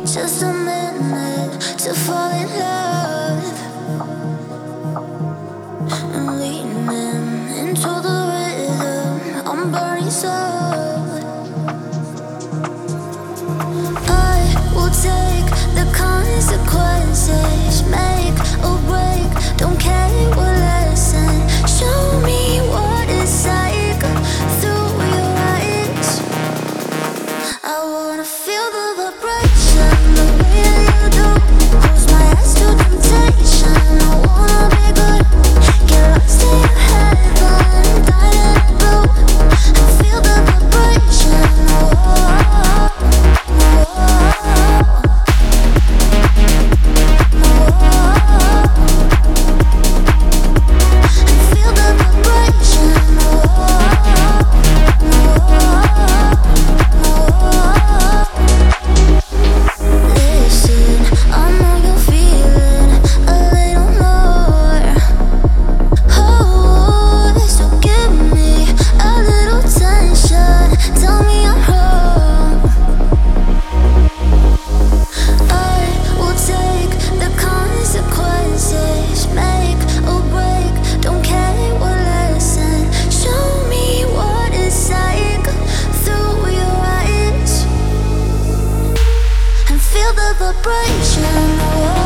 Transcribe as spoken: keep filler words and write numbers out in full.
Just a minute to fall in love and leaning into the rhythm. I'm burning so. I will take the consequences, make or break. Don't care what lesson. Show me what it's like through your eyes. I wanna feel the vibration the way you do. Close my eyes to temptation. I wanna be good. Get lost in your heaven, die in the blue. And feel the vibration. Oh, oh, oh. Feel the vibration. Listen, I know you're feeling a little more. Oh, so give me a little tension. Tell me I'm wrong. I will take the consequences, make or break. Don't care what lesson. Show me what it's like through your eyes and feel the vibration. Oh,